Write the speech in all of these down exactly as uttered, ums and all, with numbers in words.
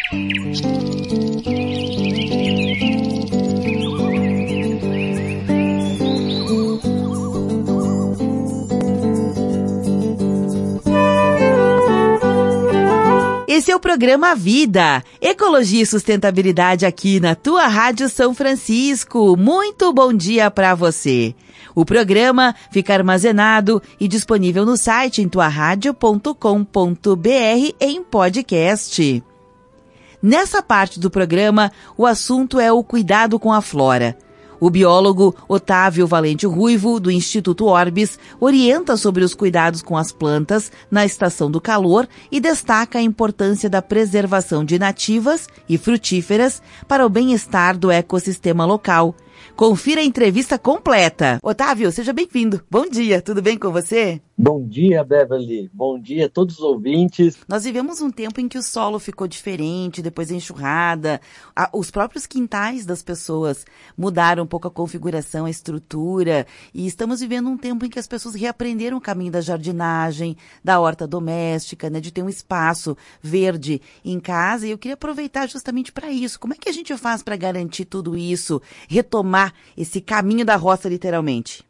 Esse é o programa Vida, Ecologia e Sustentabilidade aqui na tua Rádio São Francisco. Muito bom dia para você. O programa fica armazenado e disponível no site em tua rádio ponto com ponto b r em podcast. Nessa parte do programa, o assunto é o cuidado com a flora. O biólogo Otávio Valente Ruivo, do Instituto Orbis, orienta sobre os cuidados com as plantas na estação do calor e destaca a importância da preservação de nativas e frutíferas para o bem-estar do ecossistema local. Confira a entrevista completa. Otávio, seja bem-vindo. Bom dia, tudo bem com você? Bom dia, Beverly. Bom dia a todos os ouvintes. Nós vivemos um tempo em que o solo ficou diferente, depois da enxurrada. Os próprios quintais das pessoas mudaram um pouco a configuração, a estrutura. E estamos vivendo um tempo em que as pessoas reaprenderam o caminho da jardinagem, da horta doméstica, né, de ter um espaço verde em casa. E eu queria aproveitar justamente para isso. Como é que a gente faz para garantir tudo isso, retomar esse caminho da roça, literalmente?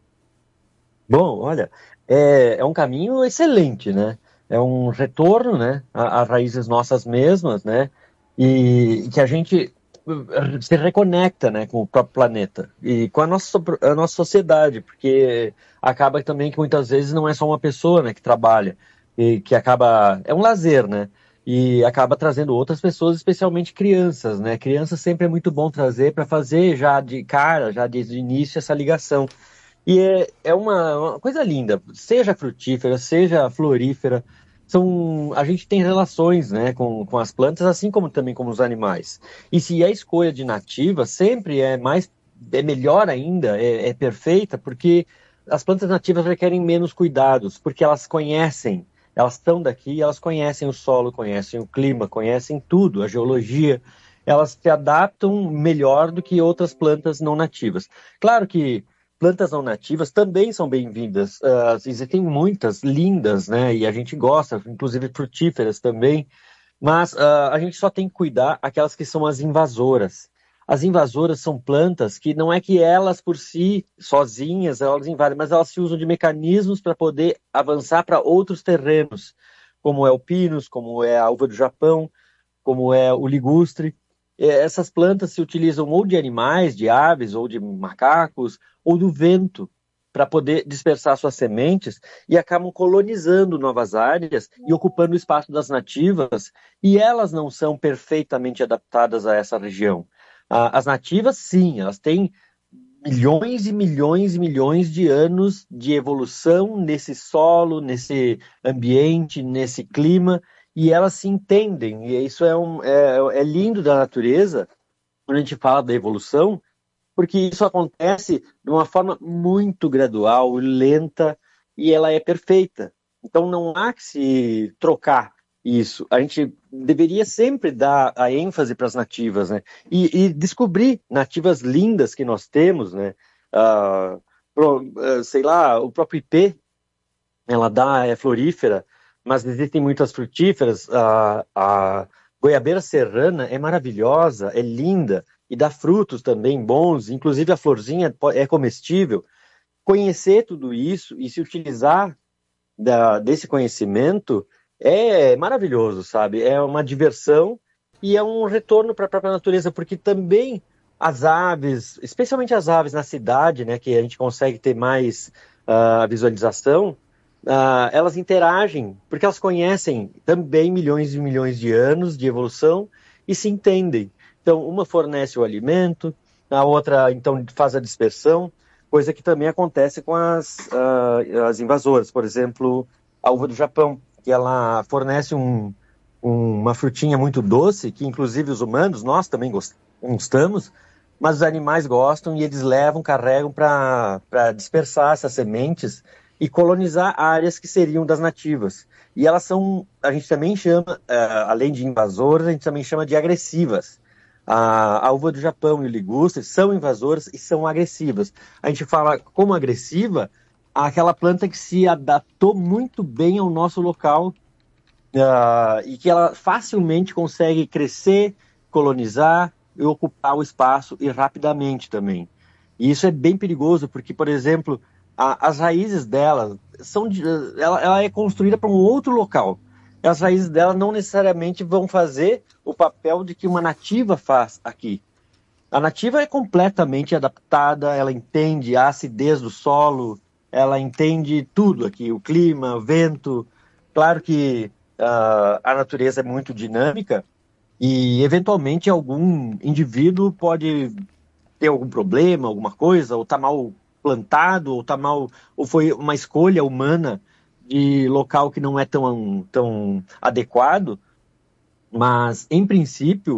Bom, olha... É, é um caminho excelente, né? É um retorno, né, às raízes nossas mesmas, né? E que a gente se reconecta, né, com o próprio planeta e com a nossa, a nossa sociedade, porque acaba também que muitas vezes não é só uma pessoa, né, que trabalha e que acaba... É um lazer, né? E acaba trazendo outras pessoas, especialmente crianças, né? Crianças sempre é muito bom trazer para fazer já de cara, já desde o início, essa ligação. E é, é uma, uma coisa linda, seja frutífera, seja florífera, são, a gente tem relações, né, com, com as plantas, assim como também com os animais. E se a escolha de nativas sempre é mais, é melhor ainda, é, é perfeita, porque as plantas nativas requerem menos cuidados, porque elas conhecem, elas estão daqui, elas conhecem o solo, conhecem o clima, conhecem tudo, a geologia, elas se adaptam melhor do que outras plantas não nativas. Claro que plantas não nativas também são bem-vindas. Uh, existem muitas lindas, né? E a gente gosta, inclusive frutíferas também. Mas uh, a gente só tem que cuidar aquelas que são as invasoras. As invasoras são plantas que não é que elas por si, sozinhas, elas invadem, mas elas se usam de mecanismos para poder avançar para outros terrenos, como é o pinus, como é a uva do Japão, como é o ligustre. Essas plantas se utilizam ou de animais, de aves, ou de macacos, ou do vento, para poder dispersar suas sementes e acabam colonizando novas áreas e ocupando o espaço das nativas, e elas não são perfeitamente adaptadas a essa região. As nativas, sim, elas têm milhões e milhões e milhões de anos de evolução nesse solo, nesse ambiente, nesse clima, e elas se entendem, e isso é, um, é, é lindo da natureza, quando a gente fala da evolução, porque isso acontece de uma forma muito gradual, lenta, e ela é perfeita. Então não há que se trocar isso. A gente deveria sempre dar a ênfase para as nativas, né? E, e descobrir nativas lindas que nós temos, né? Uh, pro, uh, sei lá, o próprio ipê, ela dá, é florífera, mas existem muitas frutíferas. A, a goiabeira serrana é maravilhosa, é linda e dá frutos também bons, inclusive a florzinha é comestível. Conhecer tudo isso e se utilizar da, desse conhecimento é maravilhoso, sabe? É uma diversão e é um retorno para a própria natureza, porque também as aves, especialmente as aves na cidade, né, que a gente consegue ter mais uh, visualização, Uh, elas interagem, porque elas conhecem também milhões e milhões de anos de evolução e se entendem. Então, uma fornece o alimento, a outra, então, faz a dispersão, coisa que também acontece com as, uh, as invasoras. Por exemplo, a uva do Japão, que ela fornece um, um, uma frutinha muito doce, que inclusive os humanos, nós também gostamos, mas os animais gostam e eles levam, carregam para dispersar essas sementes e colonizar áreas que seriam das nativas. E elas são, a gente também chama, uh, além de invasoras, a gente também chama de agressivas. A, a uva do Japão e o ligustre são invasoras e são agressivas. A gente fala como agressiva aquela planta que se adaptou muito bem ao nosso local uh, e que ela facilmente consegue crescer, colonizar e ocupar o espaço e rapidamente também. E isso é bem perigoso, porque, por exemplo, a, as raízes dela são de, ela, ela é construída para um outro local. As raízes dela não necessariamente vão fazer o papel de que uma nativa faz aqui. A nativa é completamente adaptada, ela entende a acidez do solo, ela entende tudo aqui, o clima, o vento. Claro que uh, a natureza é muito dinâmica e, eventualmente, algum indivíduo pode ter algum problema, alguma coisa, ou está mal plantado, ou tá mal, ou foi uma escolha humana de local que não é tão, tão adequado, mas, em princípio,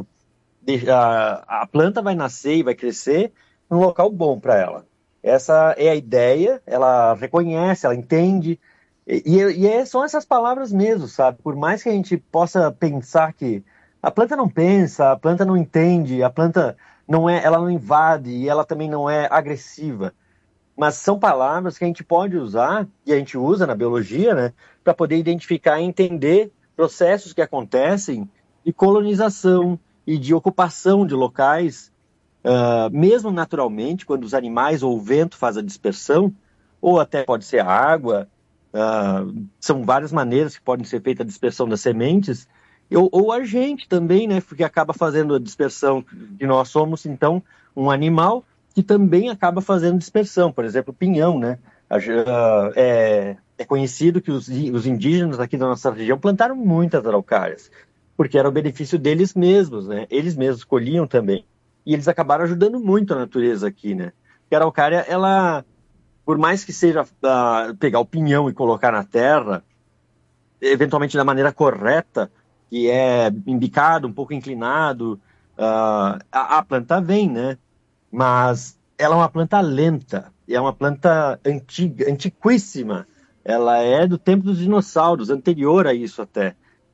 a, a planta vai nascer e vai crescer num local bom para ela. Essa é a ideia, ela reconhece, ela entende, e, e é, são essas palavras mesmo, sabe? Por mais que a gente possa pensar que a planta não pensa, a planta não entende, a planta não é, ela não invade e ela também não é agressiva, mas são palavras que a gente pode usar, e a gente usa na biologia, né, para poder identificar e entender processos que acontecem de colonização e de ocupação de locais, uh, mesmo naturalmente, quando os animais ou o vento faz a dispersão, ou até pode ser a água, uh, são várias maneiras que podem ser feita a dispersão das sementes, ou, ou a gente também, né, porque acaba fazendo a dispersão, que nós somos, então, um animal que também acaba fazendo dispersão, por exemplo, o pinhão, né, uh, é, é conhecido que os, os indígenas aqui da nossa região plantaram muitas araucárias, porque era o benefício deles mesmos, né? Eles mesmos colhiam também. E eles acabaram ajudando muito a natureza aqui, né? Porque a araucária, ela, por mais que seja uh, pegar o pinhão e colocar na terra, eventualmente da maneira correta, que é embicado, um pouco inclinado, uh, a, a planta vem, né? Mas ela é uma planta lenta, e é uma planta antiga, antiquíssima. Ela é do tempo dos dinossauros, anterior a isso até.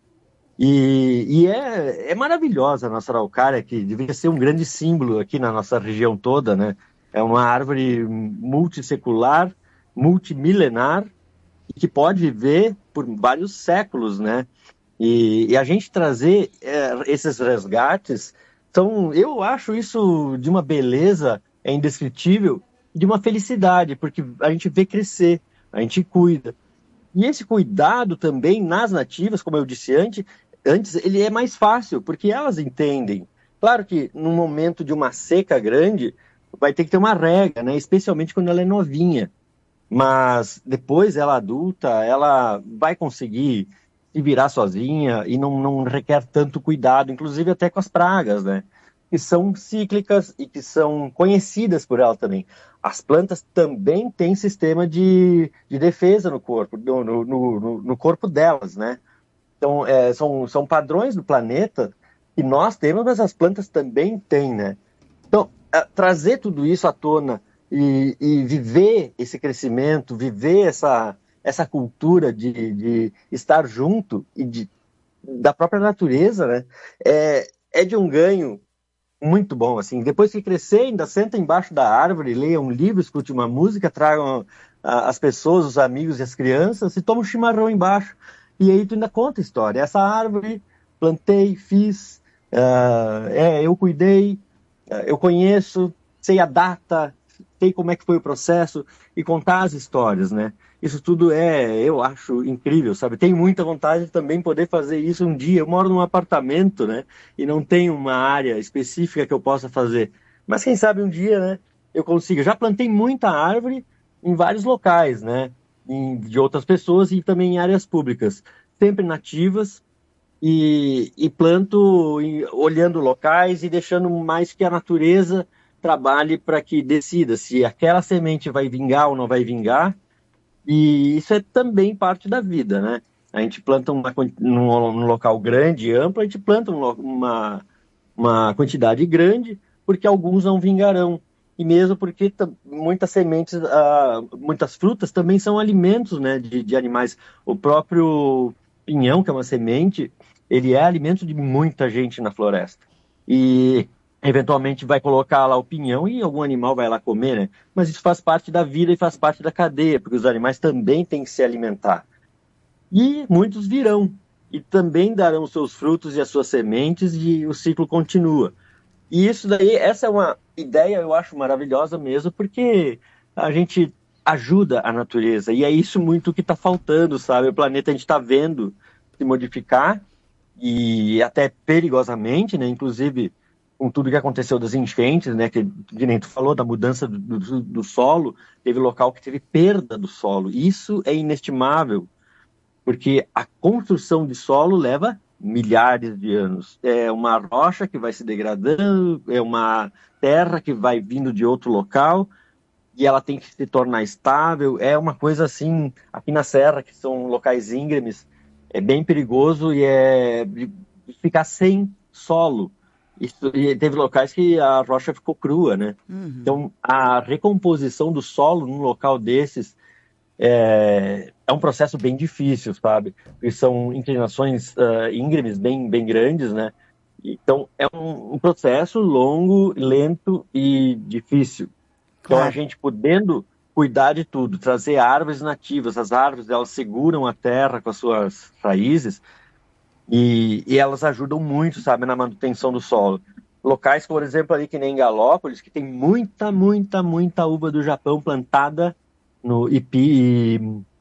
E, e é, é maravilhosa a nossa araucária, que devia ser um grande símbolo aqui na nossa região toda, né? É uma árvore multissecular, multimilenar, e que pode viver por vários séculos, né? E, e a gente trazer é, esses resgates, então, eu acho isso de uma beleza é indescritível, de uma felicidade, porque a gente vê crescer, a gente cuida. E esse cuidado também nas nativas, como eu disse antes, antes, ele é mais fácil, porque elas entendem. Claro que no momento de uma seca grande, vai ter que ter uma rega, né? Especialmente quando ela é novinha. Mas depois, ela adulta, ela vai conseguir se virar sozinha e não, não requer tanto cuidado, inclusive até com as pragas, né? Que são cíclicas e que são conhecidas por ela também. As plantas também têm sistema de, de defesa no corpo, no, no, no, no corpo delas, né? Então, é, são, são padrões do planeta que nós temos, mas as plantas também têm, né? Então, é, trazer tudo isso à tona e, e viver esse crescimento, viver essa, essa cultura de, de estar junto e de, da própria natureza, né? É, é de um ganho muito bom, assim. Depois que crescer, ainda senta embaixo da árvore, leia um livro, escute uma música, tragam a, as pessoas, os amigos e as crianças e toma um chimarrão embaixo. E aí tu ainda conta a história. Essa árvore, plantei, fiz, uh, é, eu cuidei, uh, eu conheço, sei a data, sei como é que foi o processo e contar as histórias, né? Isso tudo é, eu acho incrível, sabe? Tenho muita vontade de também poder fazer isso um dia. Eu moro num apartamento, né? E não tenho uma área específica que eu possa fazer. Mas quem sabe um dia, né? Eu consiga. Já plantei muita árvore em vários locais, né? Em, de outras pessoas e também em áreas públicas. Sempre nativas. E, e planto em, olhando locais e deixando mais que a natureza trabalhe para que decida se aquela semente vai vingar ou não vai vingar. E isso é também parte da vida, né? A gente planta uma, num, num local grande e amplo, a gente planta uma, uma quantidade grande, porque alguns não vingarão. E mesmo porque t- muitas sementes, uh, muitas frutas também são alimentos, né, de, de animais. O próprio pinhão, que é uma semente, ele é alimento de muita gente na floresta. E eventualmente vai colocar lá o pinhão e algum animal vai lá comer, né? Mas isso faz parte da vida e faz parte da cadeia, porque os animais também têm que se alimentar. E muitos virão. e também darão seus frutos e as suas sementes, e o ciclo continua. E isso daí, essa é uma ideia, eu acho maravilhosa mesmo, porque a gente ajuda a natureza, e é isso muito que está faltando, sabe? O planeta a gente está vendo se modificar, e até perigosamente, né? Inclusive com tudo que aconteceu das enchentes, né? Que, que nem tu falou, da mudança do, do, do solo, teve local que teve perda do solo. Isso é inestimável, porque a construção de solo leva milhares de anos. É uma rocha que vai se degradando, é uma terra que vai vindo de outro local, e ela tem que se tornar estável. É uma coisa assim, aqui na Serra, que são locais íngremes, é bem perigoso e é de ficar sem solo. Isso, e teve locais que a rocha ficou crua, né? Uhum. Então, a recomposição do solo num local desses é, é um processo bem difícil, sabe? Porque são inclinações uh, íngremes bem, bem grandes, né? Então, é um, um processo longo, lento e difícil. Então, Claro. a gente podendo cuidar de tudo, trazer árvores nativas, as árvores, elas seguram a terra com as suas raízes e, e elas ajudam muito, sabe, na manutenção do solo. Locais, por exemplo, ali que nem Galópolis, que tem muita, muita, muita uva do Japão plantada no ipi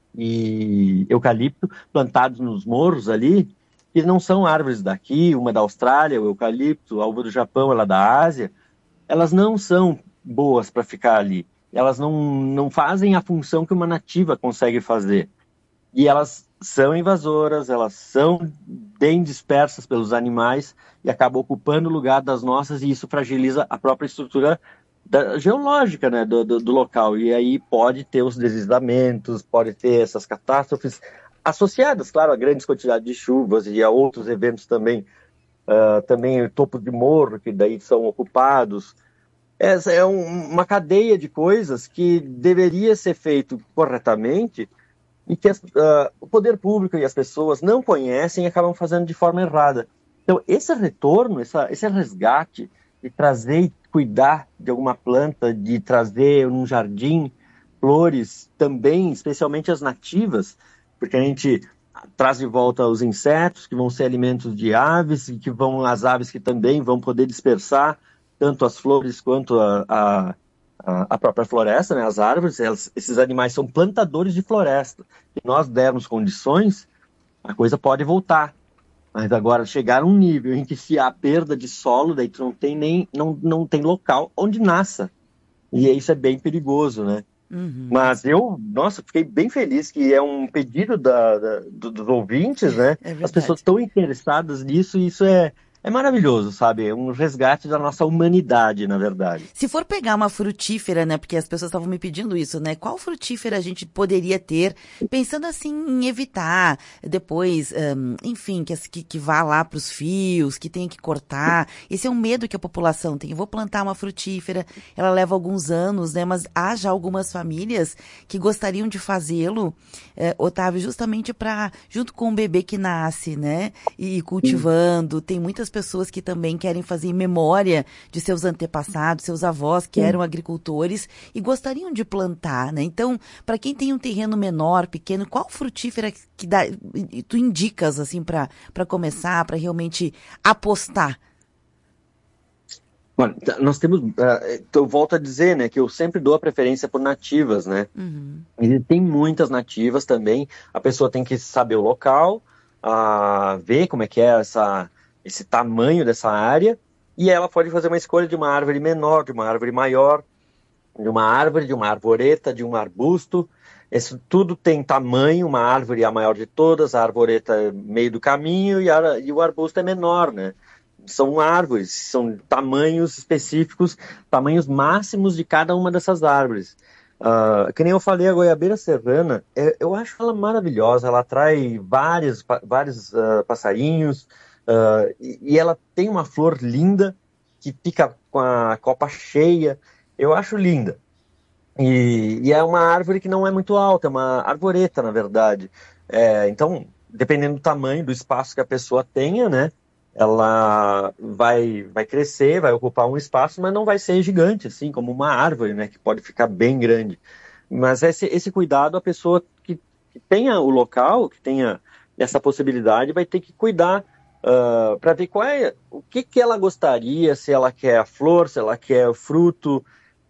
e, e eucalipto, plantados nos morros ali, que não são árvores daqui, uma da Austrália, o eucalipto, a uva do Japão, ela é da Ásia, elas não são boas para ficar ali. Elas não, não fazem a função que uma nativa consegue fazer. E elas são invasoras, elas são bem dispersas pelos animais e acabam ocupando o lugar das nossas, e isso fragiliza a própria estrutura da, geológica, né, do, do, do local. E aí pode ter os deslizamentos, pode ter essas catástrofes associadas, claro, a grandes quantidades de chuvas e a outros eventos também, uh, também topo de morro, que daí são ocupados. Essa é um, uma cadeia de coisas que deveria ser feito corretamente e que as, uh, o poder público e as pessoas não conhecem e acabam fazendo de forma errada. Então, esse retorno, essa, esse resgate de trazer e cuidar de alguma planta, de trazer um jardim, flores também, especialmente as nativas, porque a gente traz de volta os insetos, que vão ser alimentos de aves, e que vão, as aves que também vão poder dispersar tanto as flores quanto a, a, a própria floresta, né? As árvores, elas, esses animais são plantadores de floresta. Se nós dermos condições, a coisa pode voltar. Mas agora, chegar a um nível em que se há perda de solo, daí tu não tem nem não, não tem local onde nasça. E isso é bem perigoso, né? Uhum. Mas eu, nossa, fiquei bem feliz que é um pedido da, da, dos ouvintes, né? É As pessoas estão interessadas nisso e isso é, é maravilhoso, sabe? É um resgate da nossa humanidade, na verdade. Se for pegar uma frutífera, né, porque as pessoas estavam me pedindo isso, né, qual frutífera a gente poderia ter, pensando assim em evitar depois, um, enfim, que, que, que vá lá para os fios, que tenha que cortar. Esse é um medo que a população tem. Eu vou plantar uma frutífera, ela leva alguns anos, né, mas há já algumas famílias que gostariam de fazê-lo, eh, Otávio, justamente para, junto com o bebê que nasce, né, e cultivando. Tem muitas pessoas que também querem fazer memória de seus antepassados, seus avós que eram agricultores e gostariam de plantar, né? Então, para quem tem um terreno menor, pequeno, qual frutífera que dá, tu indicas assim para para começar, para realmente apostar? Olha, nós temos, uh, eu volto a dizer, né, que eu sempre dou a preferência por nativas, né? Uhum. E tem muitas nativas também. A pessoa tem que saber o local, uh, ver como é que é essa esse tamanho dessa área, e ela pode fazer uma escolha de uma árvore menor, de uma árvore maior, de uma árvore, de uma arvoreta, de um arbusto. Isso tudo tem tamanho, uma árvore é a maior de todas, a arvoreta é meio do caminho e, a, e o arbusto é menor, né? São árvores, são tamanhos específicos, tamanhos máximos de cada uma dessas árvores. Uh, que nem eu falei, a goiabeira serrana, é, eu acho ela maravilhosa, ela atrai vários, vários uh, passarinhos, Uh, e, e ela tem uma flor linda que fica com a copa cheia. Eu acho linda. E, e é uma árvore que não é muito alta, é uma arvoreta, na verdade. É, então, dependendo do tamanho, do espaço que a pessoa tenha, né, ela vai, vai crescer, vai ocupar um espaço, mas não vai ser gigante, assim, como uma árvore, né, que pode ficar bem grande. Mas esse, esse cuidado, a pessoa que, que tenha o local, que tenha essa possibilidade, vai ter que cuidar uh, para ver qual é, o que, que ela gostaria, se ela quer a flor, se ela quer o fruto.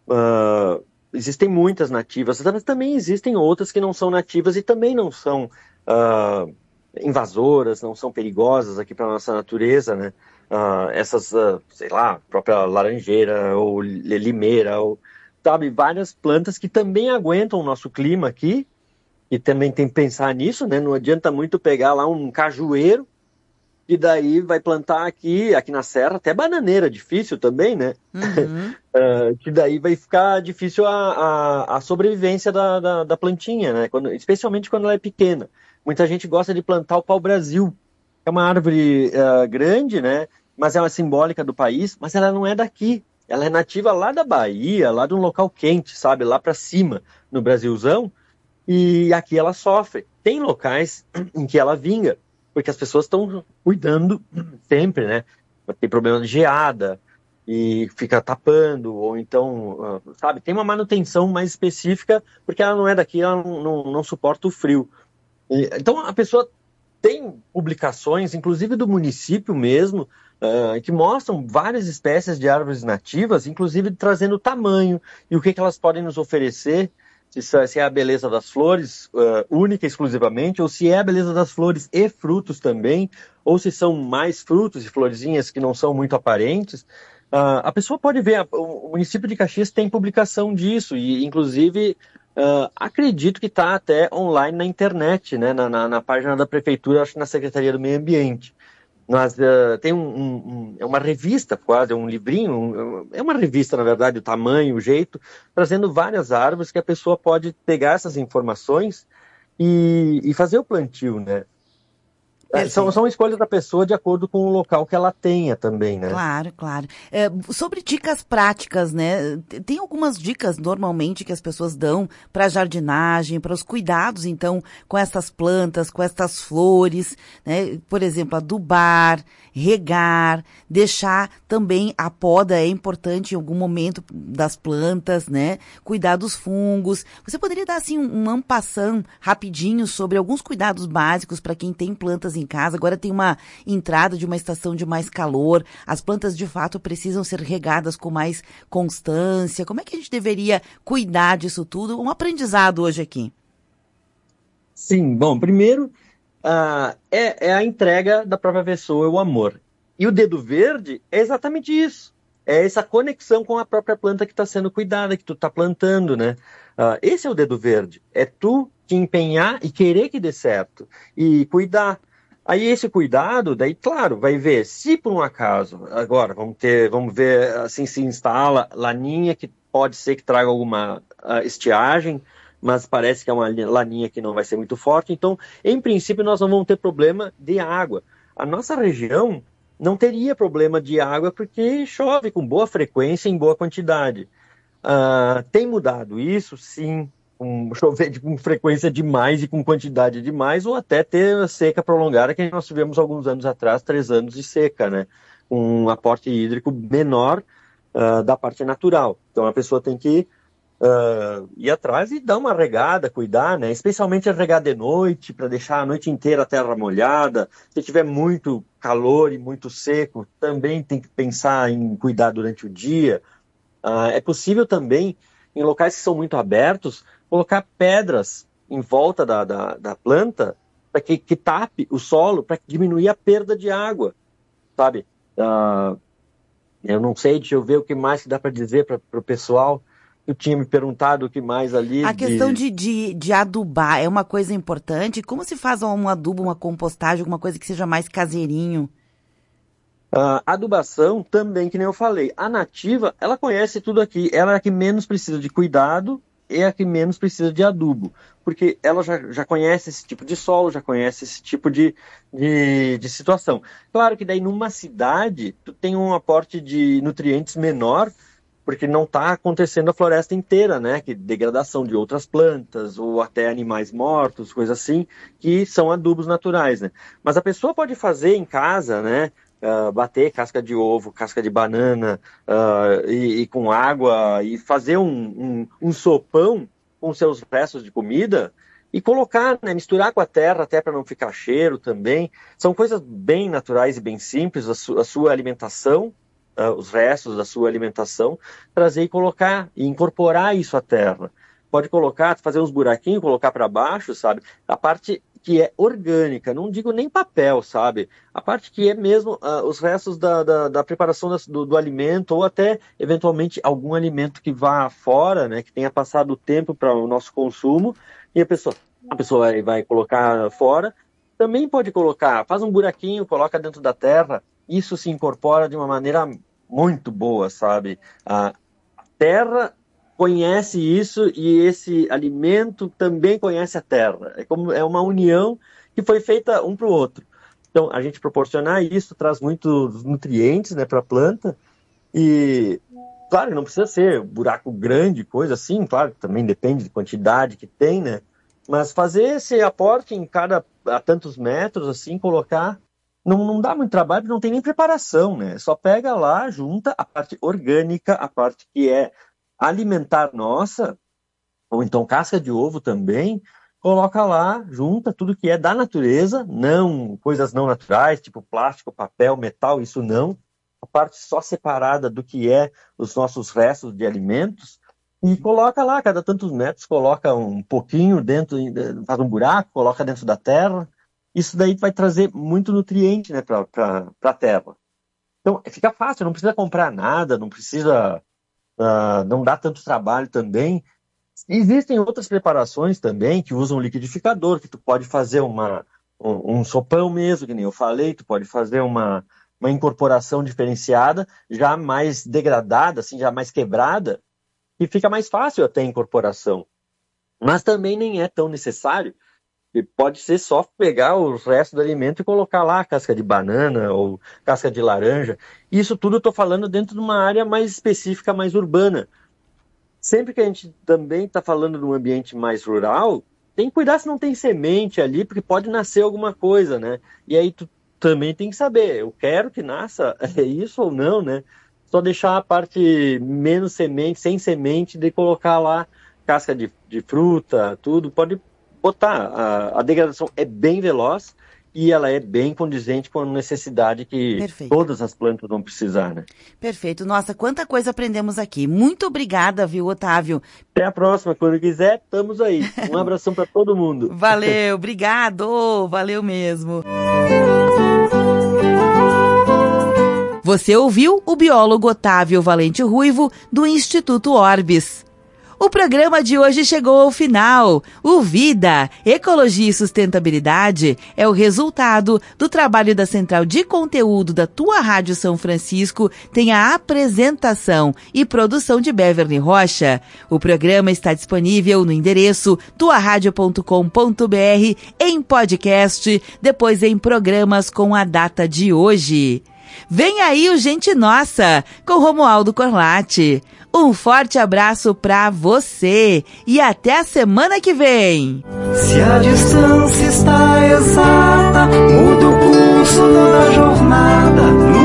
Uh, existem muitas nativas, mas também existem outras que não são nativas e também não são uh, invasoras, não são perigosas aqui para a nossa natureza, né? Uh, essas, uh, sei lá, própria laranjeira ou limeira, ou, sabe, várias plantas que também aguentam o nosso clima aqui, e também tem que pensar nisso, né? Não adianta muito pegar lá um cajueiro, e daí vai plantar aqui, aqui na serra, até bananeira, difícil também, né? Uhum. uh, que daí vai ficar difícil a, a, a sobrevivência da, da, da plantinha, né? Quando, especialmente quando ela é pequena. Muita gente gosta de plantar o pau-brasil, é uma árvore uh, grande, né? Mas ela é simbólica do país, mas ela não é daqui. Ela é nativa lá da Bahia, lá de um local quente, sabe? Lá para cima, no Brasilzão. E aqui ela sofre. Tem locais em que ela vinga, porque as pessoas estão cuidando sempre, né? Tem problema de geada e fica tapando, ou então, sabe? Tem uma manutenção mais específica, porque ela não é daqui, ela não, não, não suporta o frio. E, então a pessoa tem publicações, inclusive do município mesmo, uh, que mostram várias espécies de árvores nativas, inclusive trazendo o tamanho e o que, que elas podem nos oferecer, se é a beleza das flores uh, única, exclusivamente, ou se é a beleza das flores e frutos também, ou se são mais frutos e florezinhas que não são muito aparentes. Uh, a pessoa pode ver, o município de Caxias tem publicação disso, e inclusive uh, acredito que está até online na internet, né, na, na, na página da prefeitura, acho que na Secretaria do Meio Ambiente. Mas uh, tem um, um, um, é uma revista quase, é um livrinho, um, é uma revista, na verdade, o tamanho, o jeito, trazendo várias árvores que a pessoa pode pegar essas informações e, e fazer o plantio, né? São, são escolhas da pessoa de acordo com o local que ela tenha também, né? Claro, claro. É, sobre dicas práticas, né? Tem algumas dicas normalmente que as pessoas dão para a jardinagem, para os cuidados, então, com essas plantas, com essas flores, né? Por exemplo, adubar, regar, deixar também a poda é importante em algum momento das plantas, né? Cuidar dos fungos. Você poderia dar, assim, um en passant rapidinho sobre alguns cuidados básicos para quem tem plantas em casa? Agora tem uma entrada de uma estação de mais calor, as plantas de fato precisam ser regadas com mais constância. Como é que a gente deveria cuidar disso tudo? Um aprendizado hoje aqui. Sim, bom, primeiro uh, é, é a entrega da própria pessoa, o amor. E o dedo verde é exatamente isso. É essa conexão com a própria planta que está sendo cuidada, que tu está plantando, né? Uh, esse é o dedo verde. É tu te empenhar e querer que dê certo. E cuidar. Aí esse cuidado, daí, claro, vai ver, se por um acaso, agora, vamos ter, vamos ver, assim, se instala laninha, que pode ser que traga alguma uh, estiagem, mas parece que é uma laninha que não vai ser muito forte, então, em princípio, nós não vamos ter problema de água. A nossa região não teria problema de água porque chove com boa frequência e em boa quantidade. Uh, tem mudado isso? Sim. Com chover com frequência demais e com quantidade demais, ou até ter seca prolongada, que nós tivemos alguns anos atrás, três anos de seca, né? Um aporte hídrico menor uh, da parte natural. Então a pessoa tem que uh, ir atrás e dar uma regada, cuidar, né? Especialmente a regar de noite, para deixar a noite inteira a terra molhada. Se tiver muito calor e muito seco, também tem que pensar em cuidar durante o dia. Uh, é possível também, em locais que são muito abertos, colocar pedras em volta da, da, da planta para que, que tape o solo, para diminuir a perda de água, sabe? Uh, eu não sei, deixa eu ver o que mais que dá para dizer para o pessoal. Eu tinha me perguntado o que mais ali. A questão de... De, de, de adubar é uma coisa importante. Como se faz um adubo, uma compostagem, alguma coisa que seja mais caseirinho? Uh, adubação também, que nem eu falei. A nativa, ela conhece tudo aqui. Ela é a que menos precisa de cuidado, é a que menos precisa de adubo, porque ela já, já conhece esse tipo de solo, já conhece esse tipo de, de, de situação. Claro que daí numa cidade, tu tem um aporte de nutrientes menor, porque não está acontecendo a floresta inteira, né? Que degradação de outras plantas, ou até animais mortos, coisas assim, que são adubos naturais, né? Mas a pessoa pode fazer em casa, né? Uh, bater casca de ovo, casca de banana uh, e, e com água e fazer um, um, um sopão com seus restos de comida e colocar, né, misturar com a terra até para não ficar cheiro também. São coisas bem naturais e bem simples, a, su- a sua alimentação, uh, os restos da sua alimentação, trazer e colocar, e incorporar isso à terra. Pode colocar, fazer uns buraquinhos, colocar para baixo, sabe? A parte que é orgânica, não digo nem papel, sabe? A parte que é mesmo uh, os restos da, da, da preparação das, do, do alimento, ou até, eventualmente, algum alimento que vá fora, né? Que tenha passado o tempo para o nosso consumo, e a pessoa, a pessoa vai, vai colocar fora. Também pode colocar, faz um buraquinho, coloca dentro da terra, isso se incorpora de uma maneira muito boa, sabe? A terra conhece isso e esse alimento também conhece a terra. É como é uma união que foi feita um para o outro. Então, a gente proporcionar isso traz muitos nutrientes, né, para a planta. E, claro, não precisa ser buraco grande, coisa assim, claro, também depende da quantidade que tem, né? Mas fazer esse aporte em cada a tantos metros, assim, colocar, não, não dá muito trabalho, porque não tem nem preparação, né? Só pega lá, junta a parte orgânica, a parte que é alimentar nossa, ou então casca de ovo também, coloca lá, junta tudo que é da natureza, não coisas não naturais, tipo plástico, papel, metal, isso não. A parte só separada do que é os nossos restos de alimentos, e coloca lá, cada tantos metros, coloca um pouquinho dentro, faz um buraco, coloca dentro da terra. Isso daí vai trazer muito nutriente, né, para a terra. Então, fica fácil, não precisa comprar nada, não precisa... Uh, não dá tanto trabalho também. Existem outras preparações também que usam liquidificador, que tu pode fazer uma, um, um sopão mesmo, que nem eu falei, tu pode fazer uma, uma incorporação diferenciada, já mais degradada, assim, já mais quebrada, e fica mais fácil até a incorporação. Mas também nem é tão necessário, e pode ser só pegar os restos do alimento e colocar lá casca de banana ou casca de laranja. Isso tudo eu estou falando dentro de uma área mais específica, mais urbana. Sempre que a gente também está falando de um ambiente mais rural, tem que cuidar se não tem semente ali, porque pode nascer alguma coisa, né? E aí tu também tem que saber, eu quero que nasça, é isso ou não, né? Só deixar a parte menos semente, sem semente, de colocar lá casca de, de fruta, tudo, pode botar. A, a degradação é bem veloz e ela é bem condizente com a necessidade que Perfeito. Todas as plantas vão precisar, né? Perfeito. Nossa, quanta coisa aprendemos aqui. Muito obrigada, viu, Otávio? Até a próxima. Quando quiser, estamos aí. Um abração para todo mundo. Valeu, obrigado. Valeu mesmo. Você ouviu o biólogo Otávio Valente Ruivo, do Instituto Orbis. O programa de hoje chegou ao final. O Vida, Ecologia e Sustentabilidade é o resultado do trabalho da Central de Conteúdo da Tua Rádio São Francisco, tem a apresentação e produção de Beverly Rocha. O programa está disponível no endereço tua rádio ponto com ponto b r, em podcast, depois em programas com a data de hoje. Vem aí o Gente Nossa, com Romualdo Corlatti. Um forte abraço pra você e até a semana que vem. Se a distância está exata, muda o curso da jornada.